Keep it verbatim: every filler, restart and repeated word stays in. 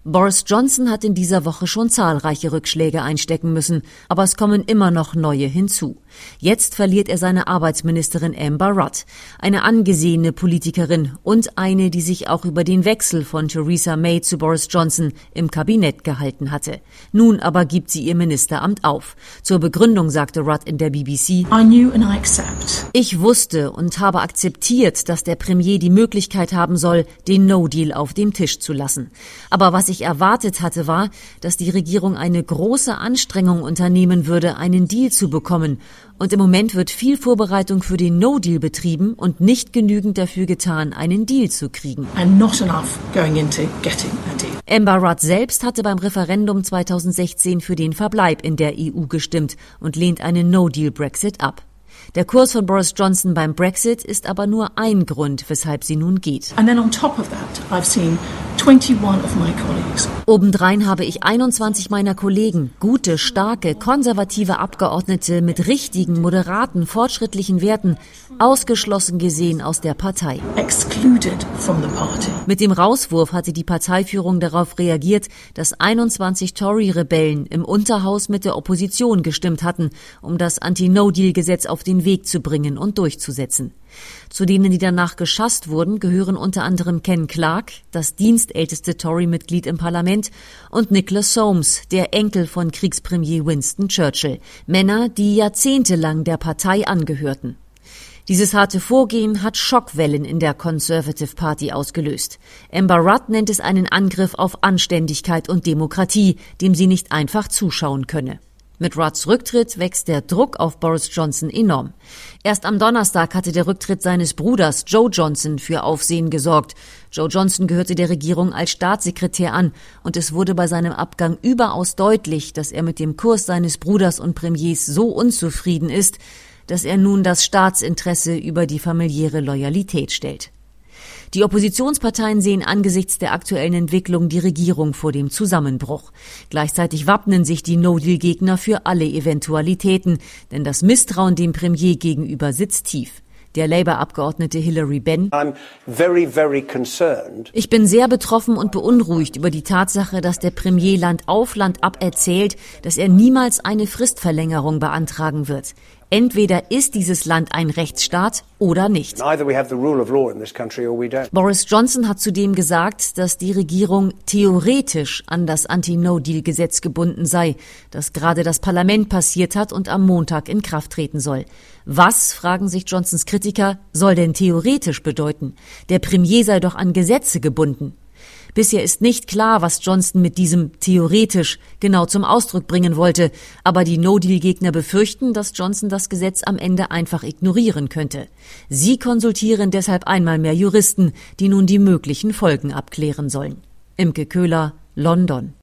Boris Johnson hat in dieser Woche schon zahlreiche Rückschläge einstecken müssen, aber es kommen immer noch neue hinzu. Jetzt verliert er seine Arbeitsministerin Amber Rudd, eine angesehene Politikerin und eine, die sich auch über den Wechsel von Theresa May zu Boris Johnson im Kabinett gehalten hatte. Nun aber gibt sie ihr Ministeramt auf. Zur Begründung sagte Rudd in der B B C: I knew and I accept. Ich wusste und habe akzeptiert, dass der Premier die Möglichkeit haben soll, den No-Deal auf dem Tisch zu lassen. Aber was ich erwartet hatte, war, dass die Regierung eine große Anstrengung unternehmen würde, einen Deal zu bekommen. Und im Moment wird viel Vorbereitung für den No-Deal betrieben und nicht genügend dafür getan, einen Deal zu kriegen. And not enough going into getting a deal. Amber Rudd selbst hatte beim Referendum zweitausendsechzehn für den Verbleib in der E U gestimmt und lehnt einen No-Deal-Brexit ab. Der Kurs von Boris Johnson beim Brexit ist aber nur ein Grund, weshalb sie nun geht. And then on top of that, I've seen twenty-one of my colleagues. Obendrein habe ich einundzwanzig meiner Kollegen, gute, starke, konservative Abgeordnete mit richtigen, moderaten, fortschrittlichen Werten, ausgeschlossen gesehen aus der Partei. Excluded from the party. Mit dem Rauswurf hatte die Parteiführung darauf reagiert, dass einundzwanzig Tory-Rebellen im Unterhaus mit der Opposition gestimmt hatten, um das Anti-No-Deal-Gesetz auf den Weg zu bringen und durchzusetzen. Zu denen, die danach geschasst wurden, gehören unter anderem Ken Clarke, das dienstälteste Tory-Mitglied im Parlament, und Nicholas Soames, der Enkel von Kriegspremier Winston Churchill. Männer, die jahrzehntelang der Partei angehörten. Dieses harte Vorgehen hat Schockwellen in der Conservative Party ausgelöst. Amber Rudd nennt es einen Angriff auf Anständigkeit und Demokratie, dem sie nicht einfach zuschauen könne. Mit Rudds Rücktritt wächst der Druck auf Boris Johnson enorm. Erst am Donnerstag hatte der Rücktritt seines Bruders Joe Johnson für Aufsehen gesorgt. Joe Johnson gehörte der Regierung als Staatssekretär an und es wurde bei seinem Abgang überaus deutlich, dass er mit dem Kurs seines Bruders und Premiers so unzufrieden ist, dass er nun das Staatsinteresse über die familiäre Loyalität stellt. Die Oppositionsparteien sehen angesichts der aktuellen Entwicklung die Regierung vor dem Zusammenbruch. Gleichzeitig wappnen sich die No-Deal-Gegner für alle Eventualitäten, denn das Misstrauen dem Premier gegenüber sitzt tief. Der Labour-Abgeordnete Hilary Benn: I'm very, very concerned. Ich bin sehr betroffen und beunruhigt über die Tatsache, dass der Premier Land auf Land ab erzählt, dass er niemals eine Fristverlängerung beantragen wird. Entweder ist dieses Land ein Rechtsstaat oder nicht. Boris Johnson hat zudem gesagt, dass die Regierung theoretisch an das Anti-No-Deal-Gesetz gebunden sei, das gerade das Parlament passiert hat und am Montag in Kraft treten soll. Was, fragen sich Johnsons Kritiker, soll denn theoretisch bedeuten? Der Premier sei doch an Gesetze gebunden. Bisher ist nicht klar, was Johnson mit diesem theoretisch genau zum Ausdruck bringen wollte, aber die No-Deal-Gegner befürchten, dass Johnson das Gesetz am Ende einfach ignorieren könnte. Sie konsultieren deshalb einmal mehr Juristen, die nun die möglichen Folgen abklären sollen. Imke Köhler, London.